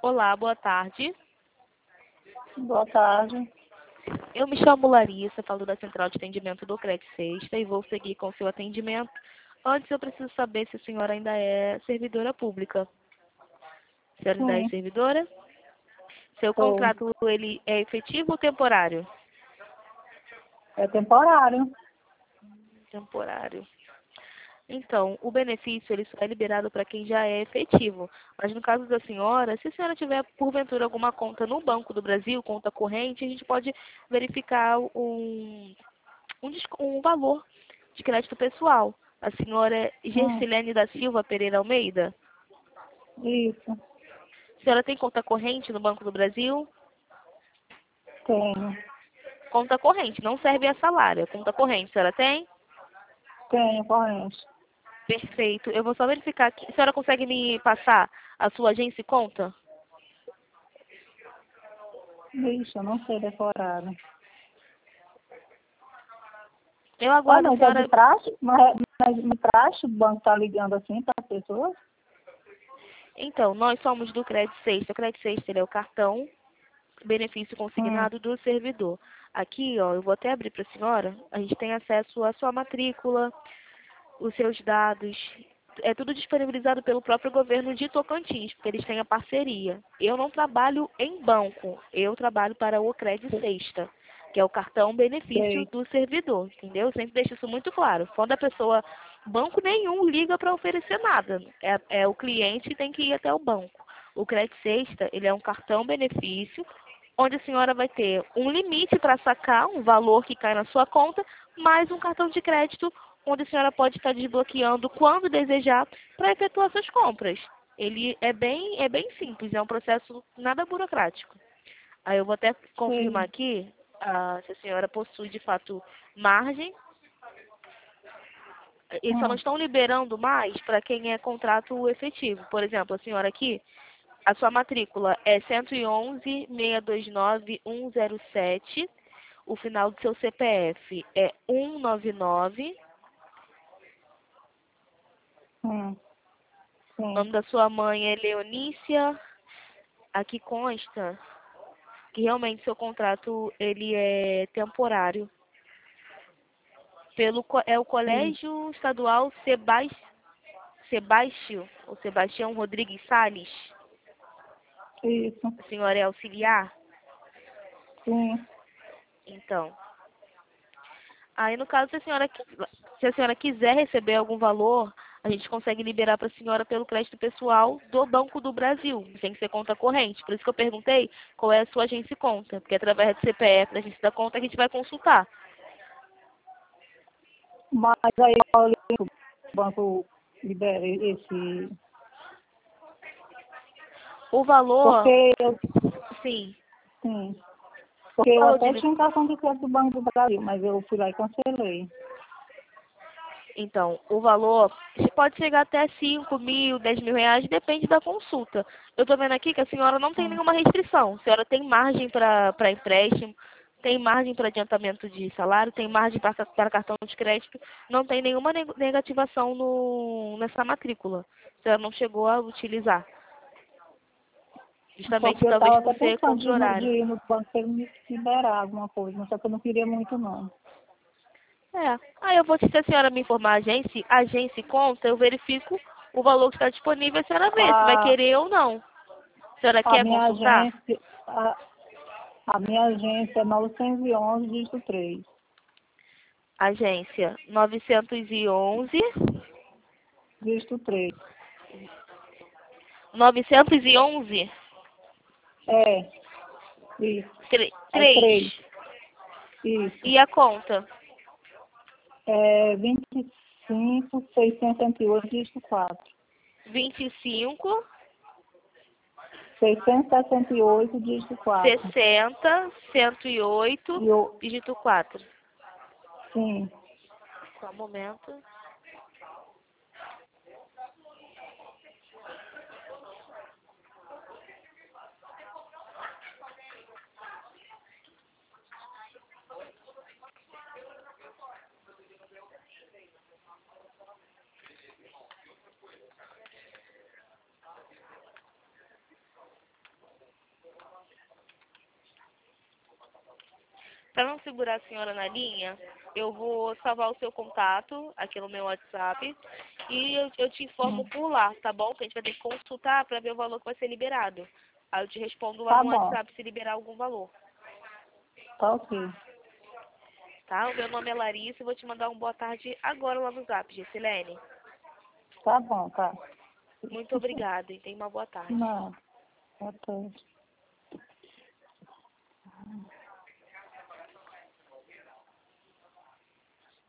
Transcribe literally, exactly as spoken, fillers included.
Olá, boa tarde. Boa tarde. Eu me chamo Larissa, falo da Central de Atendimento do Cred Sexta e vou seguir com o seu atendimento. Antes eu preciso saber se a senhora ainda é servidora pública. A senhora ainda é Sim, servidora? Seu sou. contrato ele é efetivo ou temporário? É temporário. Temporário. Então, o benefício ele só é liberado para quem já é efetivo. Mas no caso da senhora, se a senhora tiver porventura alguma conta no Banco do Brasil, conta corrente, a gente pode verificar um, um, desco- um valor de crédito pessoal. A senhora é Hum, Gessilene da Silva Pereira Almeida? isso, A senhora tem conta corrente no Banco do Brasil? tenho. Conta corrente, não serve a salário. é Conta corrente, a senhora tem? Tenho corrente. Perfeito. Eu vou só verificar aqui. A senhora consegue me passar a sua agência e conta? Vixe, eu não sei decorar. Eu Ah, aguardo a mas é de senhora. praxe? Mas, é- mas de praxe o banco tá ligando assim para as pessoas? Então, nós somos do Cred Sexta. O Cred Sexta ele é o cartão benefício Hum, consignado do servidor. Aqui, ó, eu vou até abrir para a senhora. A gente tem acesso à sua matrícula, os seus dados. É tudo disponibilizado pelo próprio governo de Tocantins, porque eles têm a parceria. Eu não trabalho em banco, eu trabalho para o Cred Sexta, que é o cartão benefício sei, do servidor, entendeu? Eu sempre deixo isso muito claro. Quando a pessoa, banco nenhum liga para oferecer nada. É, é o cliente que tem que ir até o banco. O Cred Sexta, ele é um cartão benefício, onde a senhora vai ter um limite para sacar, um valor que cai na sua conta, mais um cartão de crédito onde a senhora pode estar desbloqueando quando desejar para efetuar suas compras. Ele é bem, é bem simples, é um processo nada burocrático. Aí eu vou até confirmar sei. aqui ah, se a senhora possui de fato margem. Eles só não Hum, estão liberando mais para quem é contrato efetivo. Por exemplo, a senhora aqui, a sua matrícula é cento e onze, seiscentos e vinte e nove, cento e sete. O final do seu C P F é cento e noventa e nove. hum, O sim. nome da sua mãe é Leonícia. Aqui consta que realmente seu contrato ele é temporário. Pelo, co- é o Sim, Colégio Estadual Sebas, Sebastião, ou Sebastião Rodrigues Salles. isso, A senhora é auxiliar? sim. Então, aí no caso, se a senhora, qui- se a senhora quiser receber algum valor, a gente consegue liberar para a senhora pelo crédito pessoal do Banco do Brasil. Tem que ser conta corrente. Por isso que eu perguntei qual é a sua agência e conta. Porque através do C P F da agência da conta a gente vai consultar. Mas aí o banco libera esse. O valor, Porque eu, sim, sim. Porque o eu valor até de, tinha cartão de crédito do Banco do Brasil, mas eu fui lá e cancelei. então, o valor pode chegar até cinco mil, dez mil reais, depende da consulta. Eu estou vendo aqui que a senhora não tem Hum. nenhuma restrição. A senhora tem margem para para empréstimo, tem margem para adiantamento de salário, tem margem para para cartão de crédito, não tem nenhuma neg- negativação no, nessa matrícula. A senhora não chegou a utilizar. Justamente Porque eu talvez estava por até ser pensando de contra o ir, no, de horário. ir no banco para ele me liberar alguma coisa, mas só que eu não queria muito não. É. Aí eu vou, se a senhora me informar a agência, agência e conta, eu verifico o valor que está disponível e a senhora vê se vai A, querer ou não. A senhora a quer minha consultar? agência, a, a minha agência é novecentos e onze, dígito três. Agência novecentos e onze, Dígito três. novecentos e onze, É, isso. É três. três. Isso. E a conta? É vinte e cinco, seiscentos e oito, dígito quatro. vinte e cinco, seiscentos e sessenta e oito, dígito quatro. sessenta, cento e oito, E eu, dígito quatro. sim. Só um momento. Para não segurar a senhora na linha, eu vou salvar o seu contato aqui no meu WhatsApp e eu, eu te informo Hum. por lá, tá bom? Que a gente vai ter que consultar para ver o valor que vai ser liberado. Aí eu te respondo lá Tá no bom, WhatsApp se liberar algum valor, tá ok. tá? O meu nome é Larissa e vou te mandar um boa tarde agora lá no Zap, Gessilene. Tá bom, tá. Muito obrigada e tenha uma boa tarde. Não, boa tarde.